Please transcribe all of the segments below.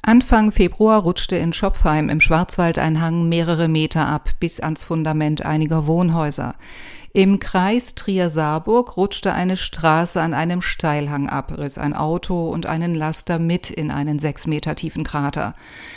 Anfang Februar rutschte in Schopfheim im Schwarzwald ein Hang mehrere Meter ab, bis ans Fundament einiger Wohnhäuser. Im Kreis Trier-Saarburg rutschte eine Straße an einem Steilhang ab, riss ein Auto und einen Laster mit in einen 6 Meter tiefen Krater.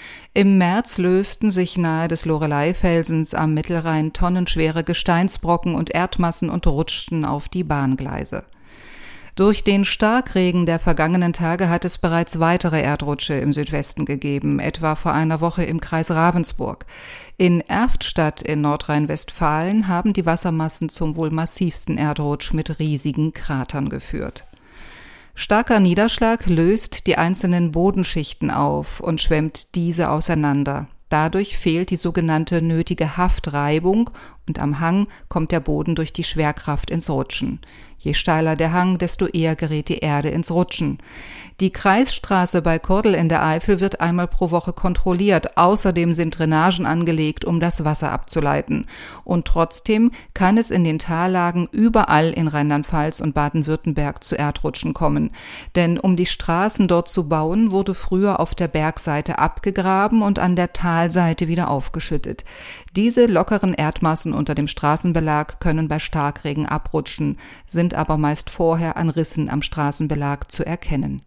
Im März lösten sich nahe des Loreleifelsens am Mittelrhein tonnenschwere Gesteinsbrocken und Erdmassen und rutschten auf die Bahngleise. Durch den Starkregen der vergangenen Tage hat es bereits weitere Erdrutsche im Südwesten gegeben, etwa vor einer Woche im Kreis Ravensburg. In Erftstadt in Nordrhein-Westfalen haben die Wassermassen zum wohl massivsten Erdrutsch mit riesigen Kratern geführt. Starker Niederschlag löst die einzelnen Bodenschichten auf und schwemmt diese auseinander. Dadurch fehlt die sogenannte nötige Haftreibung und am Hang kommt der Boden durch die Schwerkraft ins Rutschen. Je steiler der Hang, desto eher gerät die Erde ins Rutschen. Die Kreisstraße bei Kordel in der Eifel wird einmal pro Woche kontrolliert. Außerdem sind Drainagen angelegt, um das Wasser abzuleiten. Und trotzdem kann es in den Tallagen überall in Rheinland-Pfalz und Baden-Württemberg zu Erdrutschen kommen. Denn um die Straßen dort zu bauen, wurde früher auf der Bergseite abgegraben und an der Talseite wieder aufgeschüttet. Diese lockeren Erdmassen unter dem Straßenbelag können bei Starkregen abrutschen, sind aber meist vorher an Rissen am Straßenbelag zu erkennen.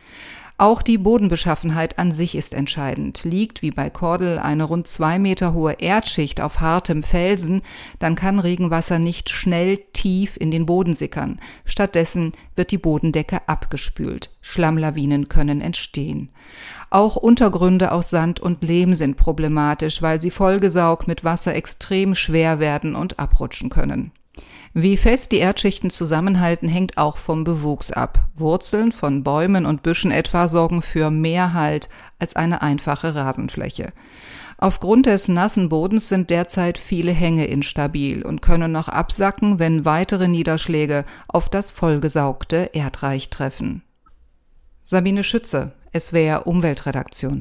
Auch die Bodenbeschaffenheit an sich ist entscheidend. Liegt wie bei Kordel eine rund 2 Meter hohe Erdschicht auf hartem Felsen, dann kann Regenwasser nicht schnell tief in den Boden sickern. Stattdessen wird die Bodendecke abgespült. Schlammlawinen können entstehen. Auch Untergründe aus Sand und Lehm sind problematisch, weil sie vollgesaugt mit Wasser extrem schwer werden und abrutschen können. Wie fest die Erdschichten zusammenhalten, hängt auch vom Bewuchs ab. Wurzeln von Bäumen und Büschen etwa sorgen für mehr Halt als eine einfache Rasenfläche. Aufgrund des nassen Bodens sind derzeit viele Hänge instabil und können noch absacken, wenn weitere Niederschläge auf das vollgesaugte Erdreich treffen. Sabine Schütze, SWR Umweltredaktion.